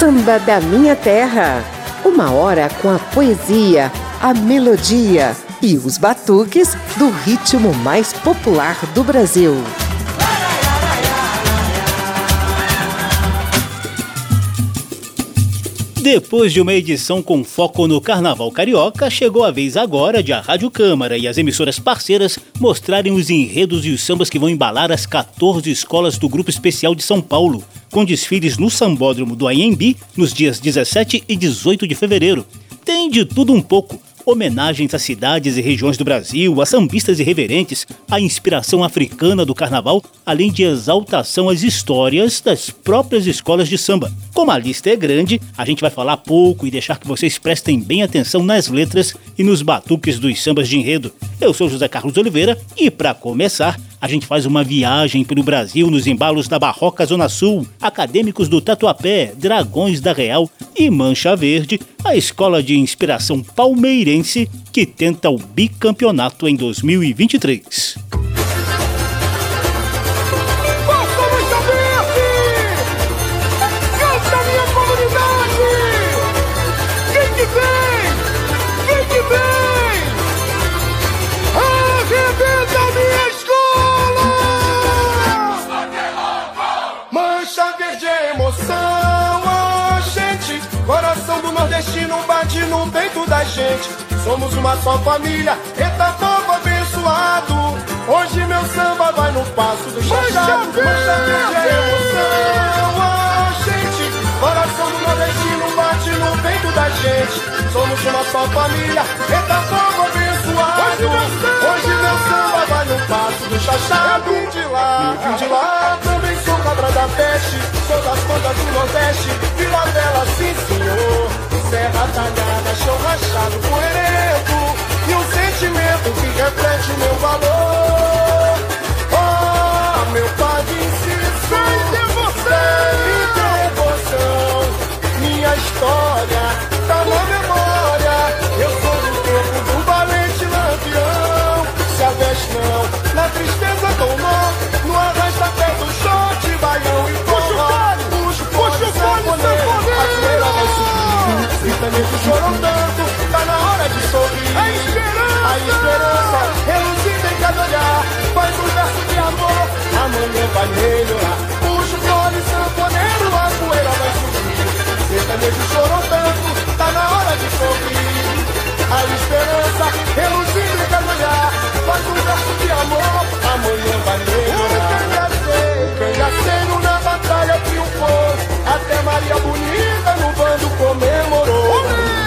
Samba da Minha Terra. Uma hora com a poesia, a melodia e os batuques do ritmo mais popular do Brasil. Depois de uma edição com foco no Carnaval Carioca, chegou a vez agora de a Rádio Câmara e as emissoras parceiras mostrarem os enredos e os sambas que vão embalar as 14 escolas do Grupo Especial de São Paulo, com desfiles no Sambódromo do Anhembi nos dias 17 e 18 de fevereiro. Tem de tudo um pouco. Homenagens a cidades e regiões do Brasil, a sambistas irreverentes, a inspiração africana do carnaval, além de exaltação às histórias das próprias escolas de samba. Como a lista é grande, a gente vai falar pouco e deixar que vocês prestem bem atenção nas letras e nos batuques dos sambas de enredo. Eu sou José Carlos Oliveira e, para começar, a gente faz uma viagem pelo Brasil nos embalos da Barroca Zona Sul, Acadêmicos do Tatuapé, Dragões da Real e Mancha Verde, a escola de inspiração palmeirense que tenta o bicampeonato em 2023. Nordestino bate no peito da gente. Somos uma só família, eita povo abençoado. Hoje meu samba vai no passo do chachado. Mancha verde é emoção, gente. Coração do nordestino bate no peito da gente. Somos uma só família, eita povo abençoado. Hoje meu samba vai no passo do chachado. Eu vim de lá, também sou cabra da peste. Sou das bandas do Nordeste, Vila Bela, sim senhor. Serra talhada, chão rachado, poeirento. E um sentimento que reflete o meu valor. Oh, meu padre Inciso, fé e devoção. Minha história tá na memória. Eu sou do tempo do valente lampião. Se a veste não, na tristeza com nó. No arrasta-pé do short, baião e forró. Puxa o fone, a poeira vai subir. Sertanejo chorou tanto, tá na hora de sorrir. A esperança reluzida em cada olhar. Faz um verso de amor, amanhã vai melhorar. Puxa o fone, sanfoneiro, a poeira vai subir. Sertanejo chorou tanto, tá na hora de sorrir. A esperança reluzida em cada olhar. Faz um verso de amor, amanhã vai melhorar. O cangaceiro na batalha triunfou. Até Maria Bonita no bando comemorou.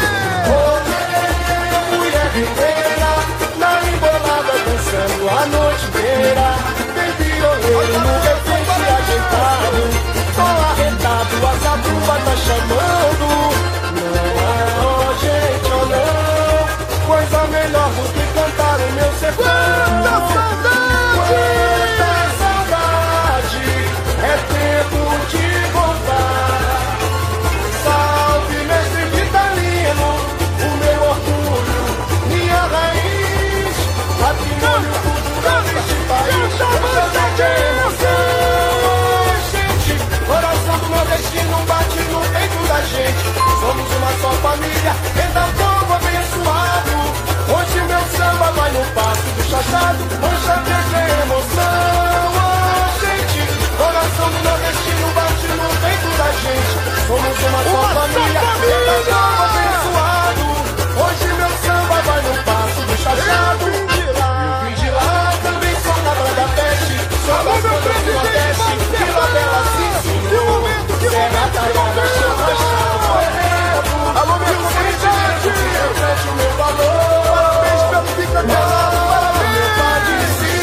Mulher guerreira, na embolada dançando a noite inteira. Tem violeiro no refrente ajeitado. Tô arretado, a zabumba tá chamando. Não, gente, oh não. Coisa melhor do que cantar o meu sertão. Quanta saudade, é tempo de voltar. Salve mestre Vitalino, o meu orgulho, minha raiz, patrimônio cultural deste país. Chama de emoção, gente, coração do nordestino bate no peito da gente. Somos uma só família, ainda povo abençoado. Hoje meu samba vai no passo do chachado. Mancha verde é emoção, gente, coração do nordestino bate no peito da gente. Somos uma só família, ainda povo abençoado. Hoje meu samba vai no passo do chachado. Eu vim de lá, também sou cabra da peste. Sou das bandas do Nordeste, Vila Bela, sim senhor. Serra talhada, chão rachado, poeirento. Alô, meu sentimento que reflete o meu valor. Parabéns pelo bicampeonato, parabéns, meu padre Inciso.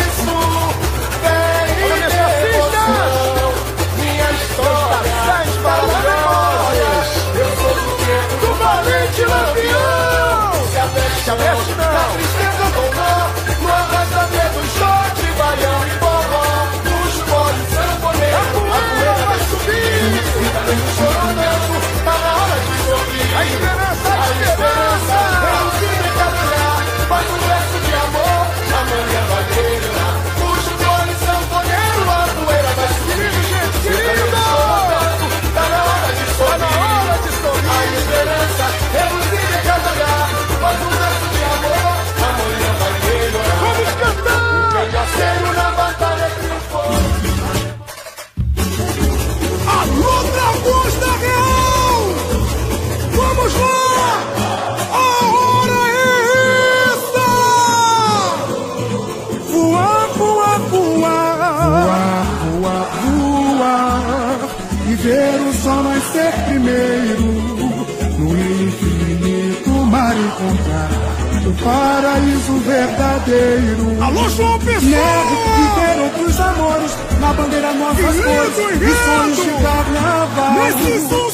ser primeiro no infinito mar encontrar o paraíso verdadeiro. Alô, João Pessoa! Neve viveram dos amores na bandeira nossas cores e sonhos de carnaval. Esse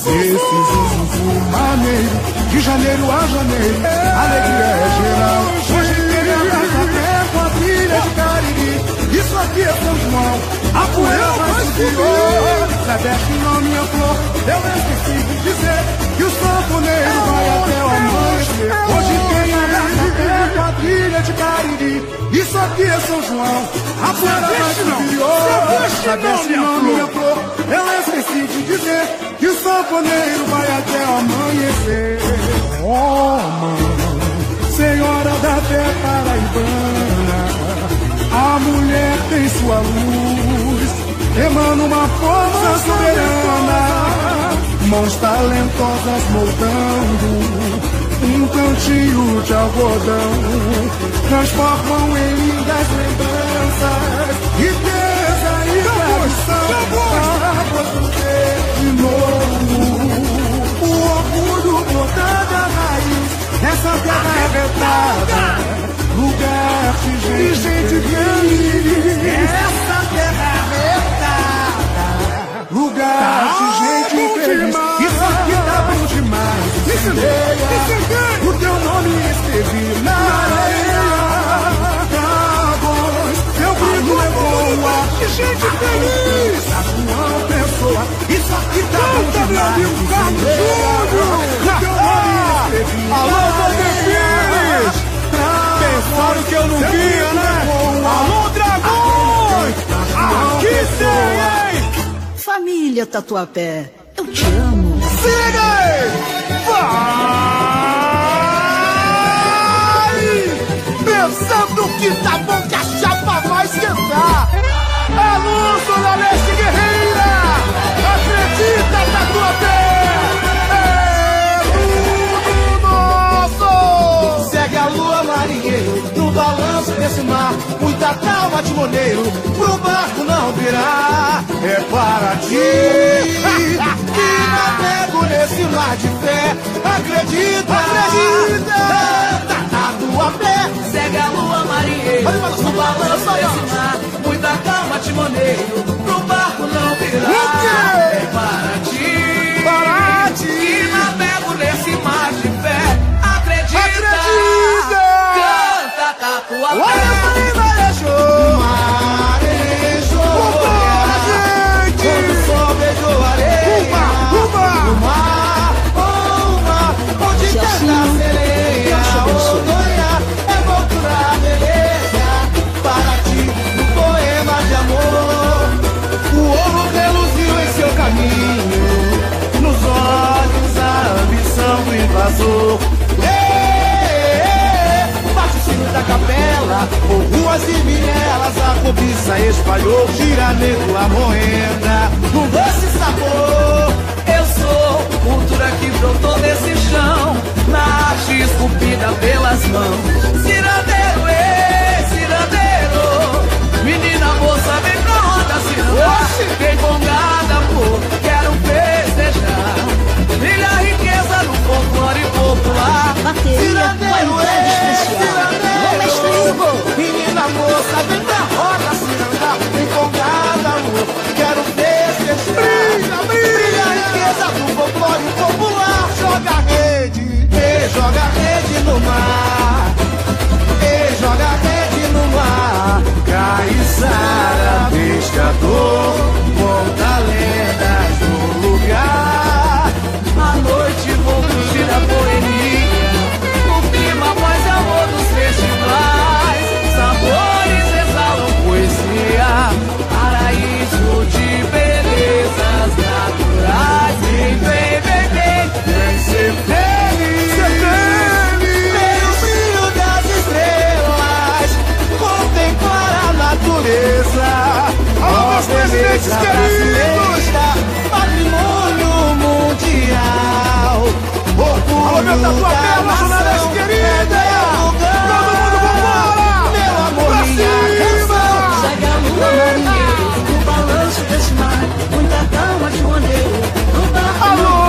zuzu maneiro, de janeiro a janeiro, alegria é geral. Hoje tem a café com a trilha de Cariri. Isso aqui é São João, a poeira vai subir. Celeste não, minha flor, eu esqueci de dizer que o sanfoneiro vai até o amanhecer. Hoje tem a café com a trilha de Cariri. Isso aqui é São João, a poeira vai subir. Celeste não, minha flor, eu esqueci de dizer que o sanfoneiro vai até o amanhecer. Oh, mãe, senhora da terra paraibana, a mulher tem sua luz, emana uma força soberana, mãos talentosas moldando um cantinho de algodão, transformam em lindas lembranças, riqueza e tradição, para construir de novo o orgulho brotar da raiz, essa terra arrebentada, lugar de gente feliz. Essa terra arrebentada, lugar de gente feliz. Isso aqui tá bom demais. O teu nome escrevi na areia. Dragões, teu grito levou o ar de gente feliz. A tua pessoa, isso aqui tá bom demais. O teu nome escrevi na areia. Alô, Valdemires! Pensaram que eu não via, né? Alô, dragões! Aqui tem, hein? Família Tatuapé, eu te amo. Siga aí! Vai! Pensando que tá bom que a chapa vai esquentar. É luz, Dona Leste Guerreira! Acredita, Tatuapé! A lua marinheiro, no balanço desse mar, muita calma timoneiro, pro barco não virar. É para ti que navego nesse mar de fé. Acredita, acredita, Tatuapé. Segue a lua marinheiro, no balanço desse mar, muita calma timoneiro, pro barco não virar. É para ti que navego nesse mar de fé. Acredita! Canta, Tatuapé! Olha o marejou! Marejou! Gente! Quando o sol beijou a areia! O mar, onde canta a sereia! Odonha é voltura a beleza para ti, no poema de amor. O ouro reluziu em seu caminho, nos olhos a ambição do invasor. Da capela, por ruas e vielas, a cobiça espalhou, gira negro a moenda, um doce sabor. Eu sou cultura que brotou desse chão, na arte esculpida pelas mãos. Cirandeiro, cirandeiro, menina moça, vem pra roda ciranda. Vem bongada, pô, quero festejar, brilha a riqueza no folclore popular. Bateria, qualidade especial. Menina moça, vem pra roda ciranda, vem bongada, amor, quero festejar. Brilha a riqueza do folclore popular. Joga rede no mar. Joga rede no mar. Caiçara, pescador, conta lendas no lugar. À noite vou curtir a poesia, o clima, paz e amor dos festivais. Sabores exalam poesia, paraíso de belezas naturais. Vem, vem, vem, vem, vem ser feliz. Ver o brilho das estrelas, contemplar a natureza. Alô, meus presidentes queridos! Patrimônio mundial. Alô, meu Tatuapé, alô, Dona Leste querida! Todo mundo vambora! Meu amor, pra minha canção! Segue a lua marinheiro, no balanço desse mar, muita calma timoneiro, no barco. Alô,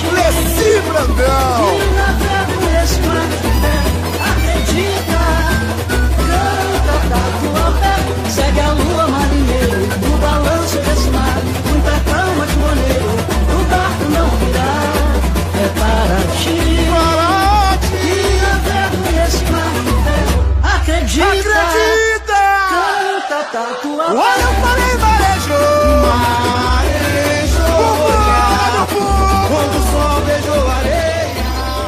Leci Brandão. Acredita, canta Tatuapé, segue a lua marinheiro, no balanço desse mar, muita calma de moleiro, o barco não virá, é Paraty. Minha verbo nesse mar de ferro, acredita, canta Tatuapé. Olha, eu falei varejo. Quando o sol beijou a areia.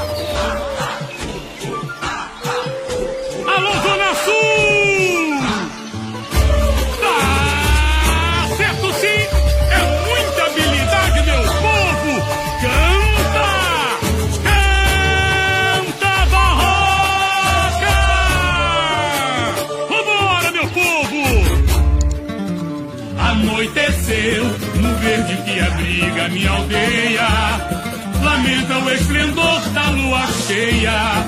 Alô, Zona Sul! Tá certo sim! É muita habilidade, meu povo! Canta! Canta, Barroca! Vambora, meu povo! Anoiteceu no verde que abriga minha aldeia. Lamenta o esplendor da lua cheia.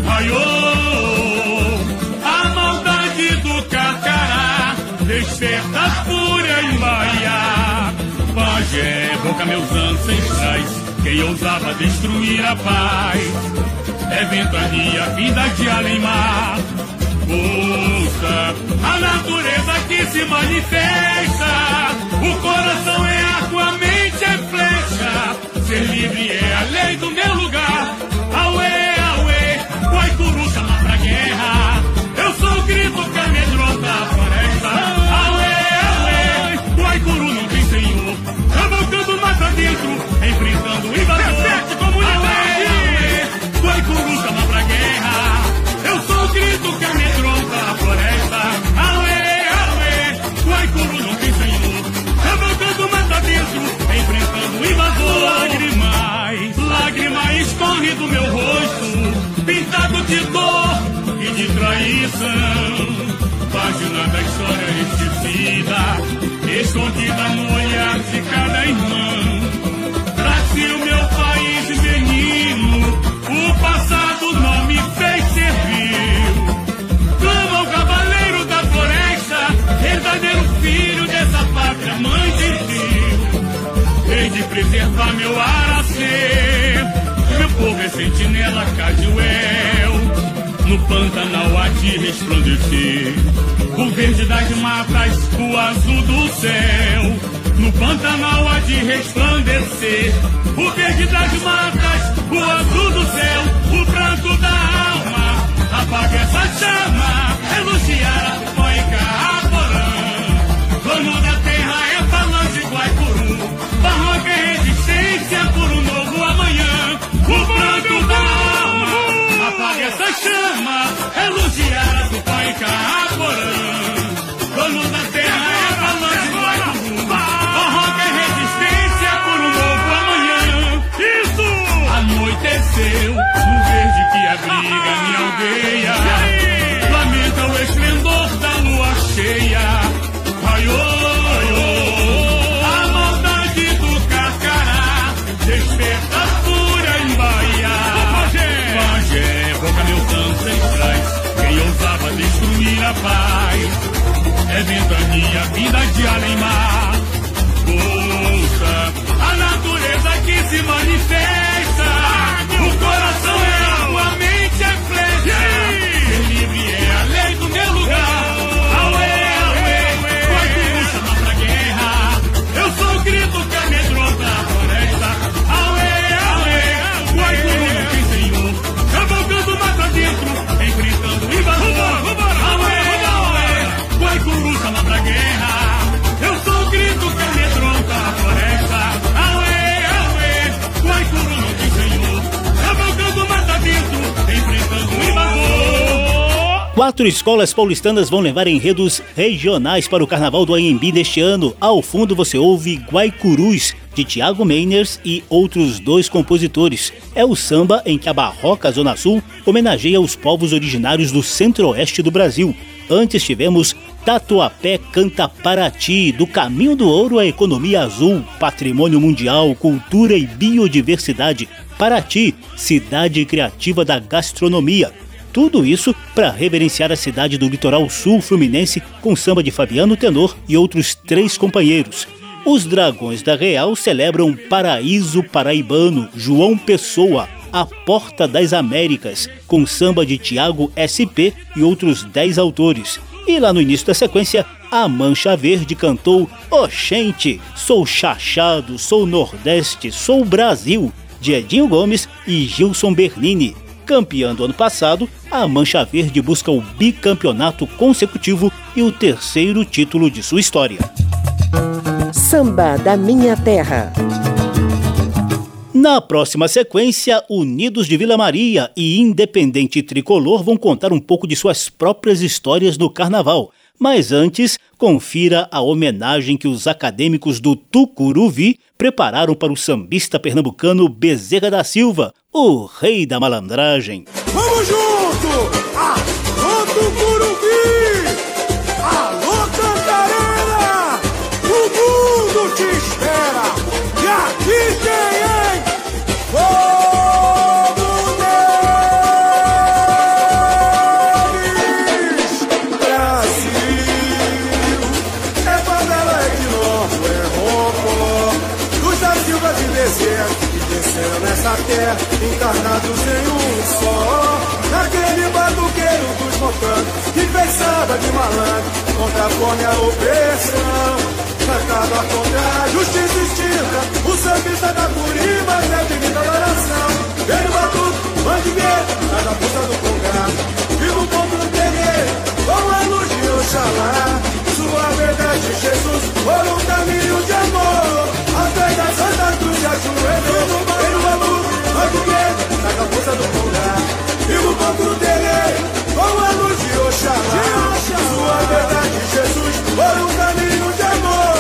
Raiou a maldade do carcará, desperta a fúria em Bahia. Pajé, boca meus ancestrais, quem ousava destruir a paz. É ventania vinda de além-mar. Ouça a natureza que se manifesta. O coração é arco, a mente é flecha. Ser livre é a lei do meu lugar. Auê, auê, Guaicuru chama pra guerra. Eu sou o grito que amedronta a floresta. Auê, auê, Guaicuru não tem senhor. Cavalcando mata dentro, enfrentando o invasor. Auê, auê, Guaicuru chama pra guerra. Eu sou o grito que amedronta a floresta. Auê, auê, Guaicuru não tem senhor. Cavalcando mata dentro, enfrentando o invasor. Lágrimas escorre do meu rosto, pintado de dor e de traição. Página da história esquecida, escondida no olhar de cada irmão. Brasil, meu país menino, o passado não me fez servir. Clama o cavaleiro da floresta, verdadeiro filho dessa pátria, mãe de Deus. Hei de preservar meu aracê, meu povo é sentinela Cajuel. No Pantanal há de resplandecer o verde das matas, o azul do céu. No Pantanal há de resplandecer o verde das matas, o azul do céu. O branco da alma apaga essa chama, elogiar a poica Aporã. Dono da terra é falange Guaicuru, Barroca é resistência por um novo amanhã. O branco da alma apaga essa chama, elogiar a poica Aporã. Dono da terra é falange Guaicuru, Barroca é resistência por um novo amanhã. Isso! Anoiteceu no verde que abriga minha aldeia. Lamenta o esplendor da lua cheia. Raiou a maldade do carcará, desperta a fúria em Bahia. Pajé, boca meus ancestrais, quem ousava destruir a paz. É ventania vinda de além-mar. Ouça a natureza que se manifesta. O coração é água, a mente é flecha. Ser livre é a lei do meu lugar. Auê, auê, Guaicuru chama pra guerra. Eu sou o grito que amedronta a floresta. Auê, auê, Guaicuru não tem senhor. Cavalcando mata dentro, enfrentando o invasor. Auê, auê, Guaicuru chama pra guerra. Eu sou o grito que amedronta a floresta. Auê, auê, Guaicuru não tem senhor. Cavalcando mata dentro, enfrentando o invasor. 4 escolas paulistanas vão levar enredos regionais para o Carnaval do Anhembi deste ano. Ao fundo você ouve Guaicurus, de Thiago Meiners e outros 2 compositores. É o samba em que a Barroca Zona Sul homenageia os povos originários do centro-oeste do Brasil. Antes tivemos Tatuapé canta Paraty, do Caminho do Ouro à Economia Azul, Patrimônio Mundial, Cultura e Biodiversidade. Paraty, cidade criativa da gastronomia. Tudo isso para reverenciar a cidade do litoral sul fluminense com samba de Fabiano Tenor e outros 3 companheiros. Os Dragões da Real celebram Paraíso Paraibano, João Pessoa, A Porta das Américas, com samba de Tiago SP e outros 10 autores. E lá no início da sequência, a Mancha Verde cantou Oxente, Sou Chachado, Sou Nordeste, Sou Brasil, de Edinho Gomes e Gilson Bernini. Campeã do ano passado, a Mancha Verde busca o bicampeonato consecutivo e o terceiro título de sua história. Samba da Minha Terra. Na próxima sequência, Unidos de Vila Maria e Independente Tricolor vão contar um pouco de suas próprias histórias no carnaval. Mas antes, confira a homenagem que os acadêmicos do Tucuruvi prepararam para o sambista pernambucano Bezerra da Silva, o rei da malandragem. Vamos junto! Alô, Tucuruvi! Alô, Cantareira! O mundo te espera! E aqui tem, hein? Vamos neles! Brasil! É favela, é quilombo, é ronco. Luz da Silva de deserto, que desceram nessa terra, encarnados em um só. Naquele batuqueiro dos montanhos, que fez samba de malandro, contra a fome e a opressão. Cantado a contra a justiça extinta, o sambista da Curiba é divina adoração. Vem no batuque, mandigueiro, sai da força do congado. Viva o ponto do terreiro, com a luz de Oxalá. Sua verdade, Jesus, por um caminho de amor. Atrás da Santa Cruz de ajoelhou. Vem no batuque, mandigueiro, sai da força do congado. Viva o ponto do terreiro, com a luz de Oxalá. Sua verdade, Jesus, por um caminho de amor.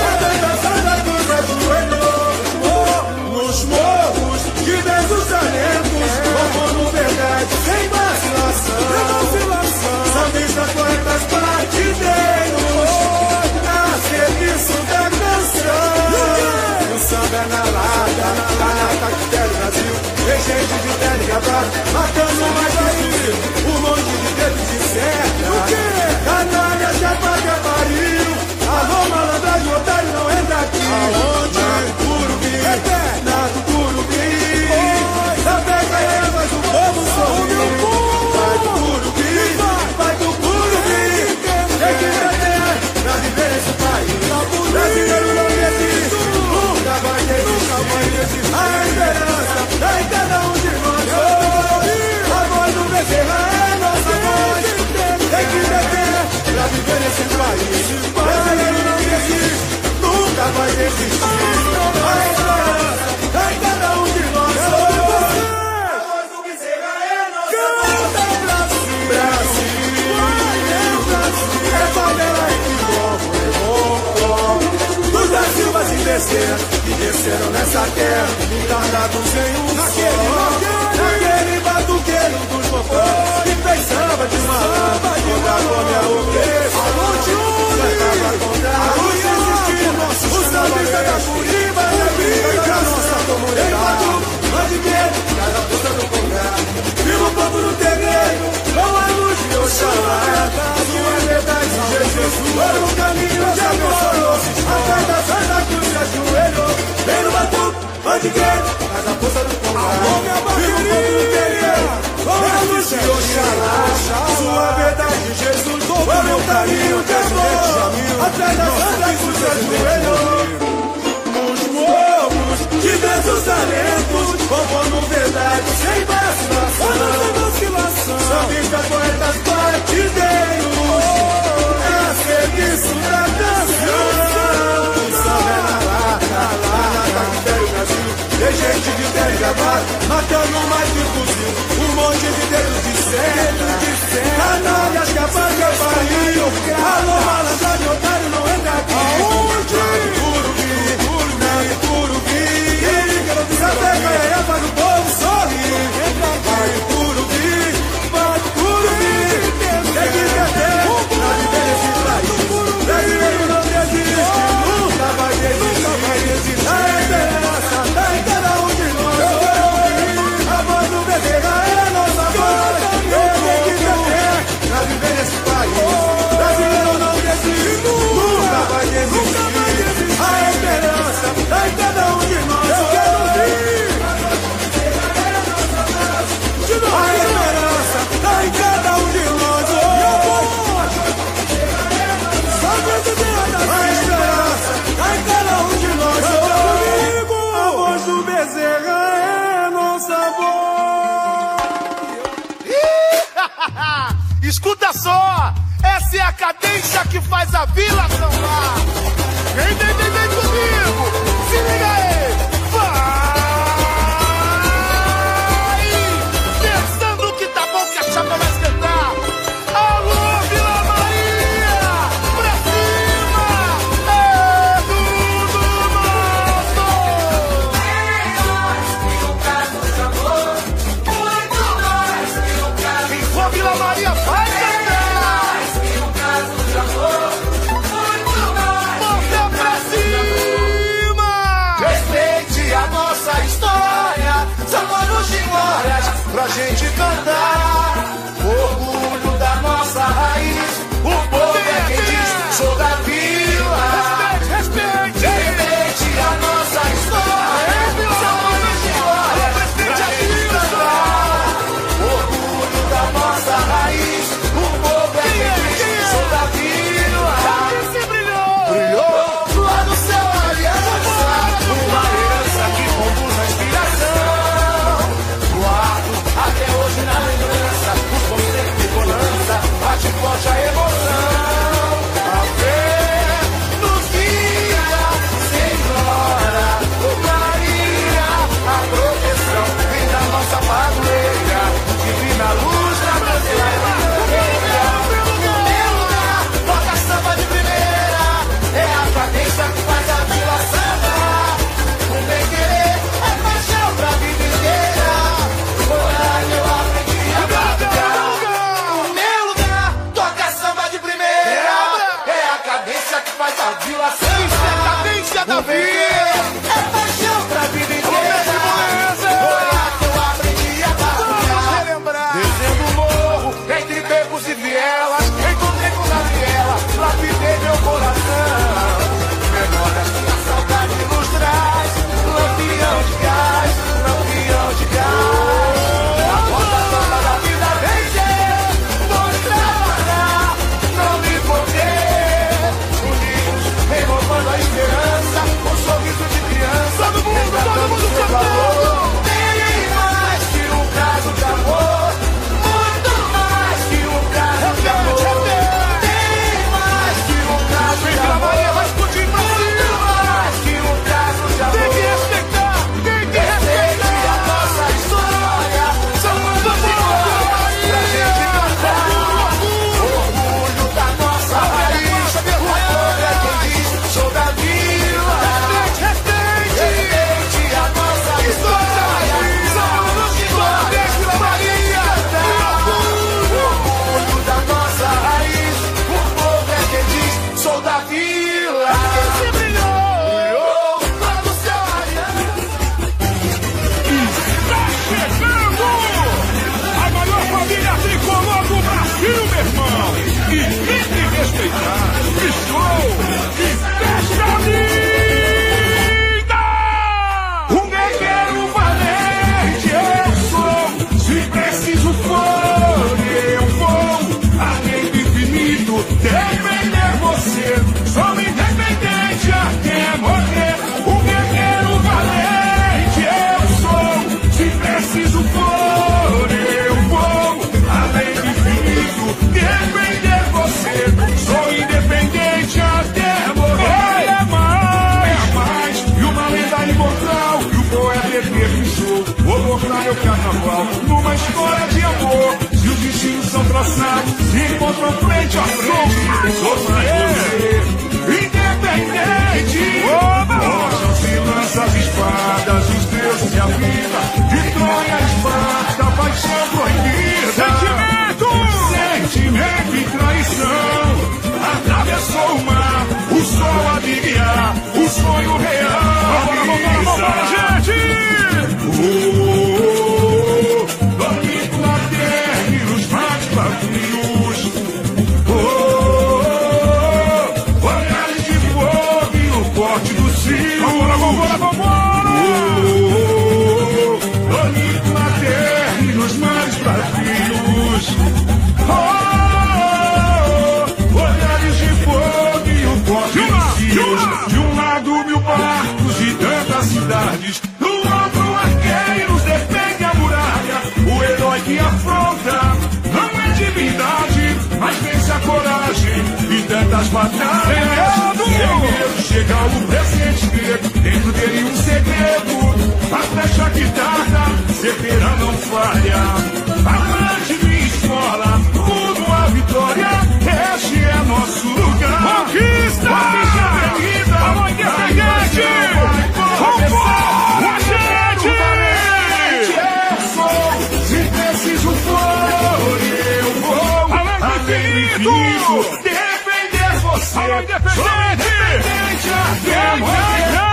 Nos morros de desusalentos, como verdade, sem vacilação. Sambista, poetas, partideiros, a serviço da canção. O samba é na lata que quer o Brasil. Tem gente de terra e gravata, matando mais difícil. Um monte de dedo de certa. Canalha, chapa que pariu. Alô, malandragem, otário, não entra aqui. Aonde? Na Tucuruvi, na Tucuruvi. Da pega é, mas o povo sorri. Vai Tucuruvi, vai Tucuruvi. Tem que entender pra viver nesse país. Brasileiro não existe, nunca vai existir. A esperança tá em cada um de nós. A voz do Bezerra é nossa voz. Tem que entender pra viver nesse país. Brasileiro não existe, nunca vai existir. A esperança tá em cada um de nós. A voz do Bezerra é nossa voz. Brasil, é favela e quilombo, é ronco. Luz da Silva se desceram, que desceram nessa terra, encarnados em um só. Naquele batuqueiro dos bocões, que fez samba de malandro, contra a fome e a opressão. Cantava contra a luz existindo, o sambista da Curiba é vida da nossa comunidade. Mandigueiro, cada puta do congado. Viva o povo no terreiro, com a luz de Oxalá. Sua verdade, Jesus, por um caminho de amor. Atrás da Santa Cruz se ajoelhou. Vem no batuque, mandigueiro, cada puta do congado. Viva o povo no terreiro, com a luz de Oxalá. Sua verdade, Jesus, por um caminho de amor. Atrás da Santa Cruz se ajoelhou. Nos morros de desusalentos, como verdade, sem vacilação. Sambista, poetas, partideiros, a serviço da canção. O samba é na lata que quer o Brasil. Tem gente de terra e gravata, matando mais de fuzil. Um monte de dedos de seta. Canalhas que apaga o barril. Alô, malandragem, otário, não entra aqui. Aonde? Essa pega é para o povo sorrir. Vai Tucuruvi, vai Tucuruvi. Tem que entender pra viver nesse país. Brasileiro não existe, nunca vai existir. A esperança tá em cada um de nós. A voz do Bezerra é a nossa voz. Tem que entender pra viver nesse país. só, essa é a cadência que faz a vila sambar. Vem comigo, se liga aí, vai! Pensando que tá bom que a chapa vai esquentar. Alô, Vila Maria, pra cima, é tudo nosso! Quem for Vila Maria vai cantar! Volta pra cima! Respeite a nossa história, são anos de glórias pra gente cantar. Orgulho da nossa raiz, o povo é quem diz, sou da vila. Respeite a nossa história, são anos de glórias pra gente cantar. Orgulho da nossa raiz, o povo é quem diz, sou da vila. Brilhou lá no céu a aliança, uma herança que conduz a inspiração. Guardo até hoje na lembrança, o conceito de bonança, bate forte a emoção. A fé nos guia, Senhora, o Maria, a proteção vem da nossa padroeira, divina luz da brasileira. Toca samba de primeira, é a cadência que faz a vila samba. O bem querer é paixão pra vida inteira. Coragem eu aprendi a batalhar. O meu lugar, toca samba de primeira, é a cadência que faz a vila samba. Isso é a cadência da vida. É paixão pra vida inteira. Coragem eu aprendi a batalhar. Descendo o morro, entre becos e vielas, encontrei com Gabriela, lapidei meu coração. Memórias que a saudade nos traz, lampião de gás, lampião de gás. A porta toda da vida vem ser, vou trabalhar, não me poder. Unidos, renovando a esperança, um sorriso de criança, resgatando seu valor. Tem mais que um caso de amor, muito mais que um caso de amor. Tem mais que um caso de amor, muito mais que um caso de amor. Tem que respeitar, tem que respeitar a nossa história. São anos de glória pra gente cantar. Orgulho da nossa raiz, o povo é quem diz, sou da vila. Respeite a nossa história. São anos de glória pra Maria cantar. Orgulho da nossa raiz, o povo é quem diz, sou da vila. Brilhou lá no céu a aliança. Tá chegando a maior família tricolor do Brasil, meu irmão. E tem que respeitar. Que show! Que festa linda! Um guerreiro valente eu sou. Se preciso for, eu vou. Além do infinito, defender você. Sou independente até morrer. Um guerreiro valente eu sou. Se preciso for, eu vou. Além do infinito, defender você. Sou independente até morrer. É mais, e uma lenda imortal. E o poeta eterno show. Vou mostrar meu carnaval numa história de amor. Se os destinos são traçados, se encontram frente a frente. Sou mais você, independente. Mostram-se lanças, espadas, os deuses e a vida. De Troia, Esparta, paixão proibida. Sentimento e traição. Atravessou o mar, o sol a me guiar, o sonho real. Vambora, gente! Dormi com a terra e os mares vazios. tantas batalhas. Sem medo chega o presente, dentro dele um segredo. A flecha que tarda, certeira não falha. Amante minha escola, rumo à vitória. Este é nosso lugar. Conquista! Avenida, amanhã independente! A gente! Eu sou, se preciso for, eu vou. Além do infinito, defender você. Sou independente, até morrer.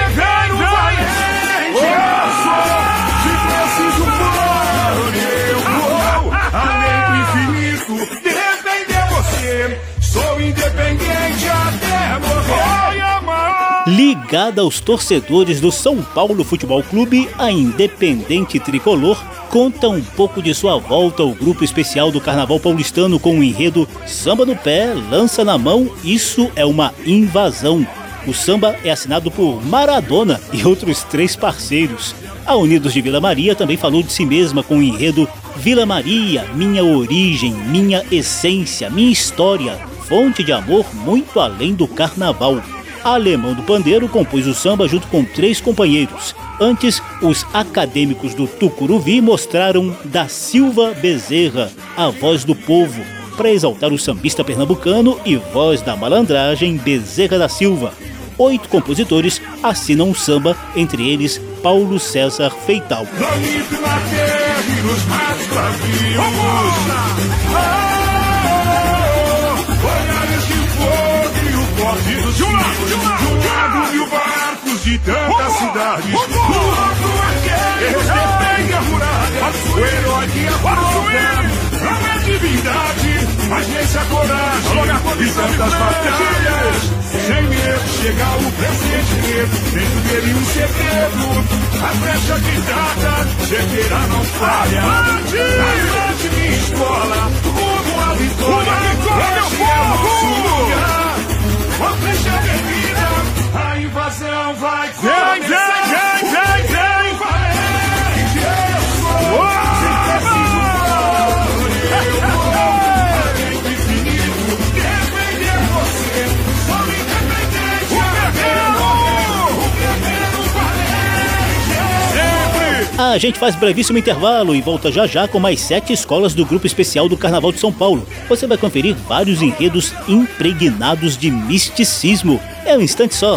Sou independente até morrer. Ligada aos torcedores do São Paulo Futebol Clube, a Independente Tricolor conta um pouco de sua volta ao grupo especial do Carnaval Paulistano com o enredo Samba no Pé, Lança na Mão, Isso é uma Invasão. O samba é assinado por Maradona e outros 3 parceiros. A Unidos de Vila Maria também falou de si mesma com o enredo Vila Maria, minha origem, minha essência, minha história, fonte de amor muito além do carnaval. Alemão do Pandeiro compôs o samba junto com 3 companheiros. Antes, os acadêmicos do Tucuruvi mostraram Da Silva Bezerra, a voz do povo, para exaltar o sambista pernambucano e voz da malandragem Bezerra da Silva. 8 compositores assinam o samba, entre eles Paulo César Feital. De um lado, 1000 barcos de tantas cidades. Do outro, eles defendem a muralha. O herói que afronta não é divindade, mas nessa coragem e tantas batalhas. Sem medo chega o presente, dentro dele um segredo. A flecha que data, certeira não falha. Avante minha escola, rumo à vitória. Este é nosso lugar. A flecha bebida, a invasão vai começar. A gente faz brevíssimo intervalo e volta já já com mais 7 escolas do Grupo Especial do Carnaval de São Paulo. Você vai conferir vários enredos impregnados de misticismo. É um instante só.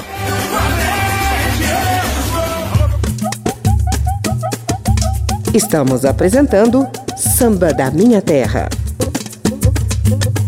Estamos apresentando Samba da Minha Terra.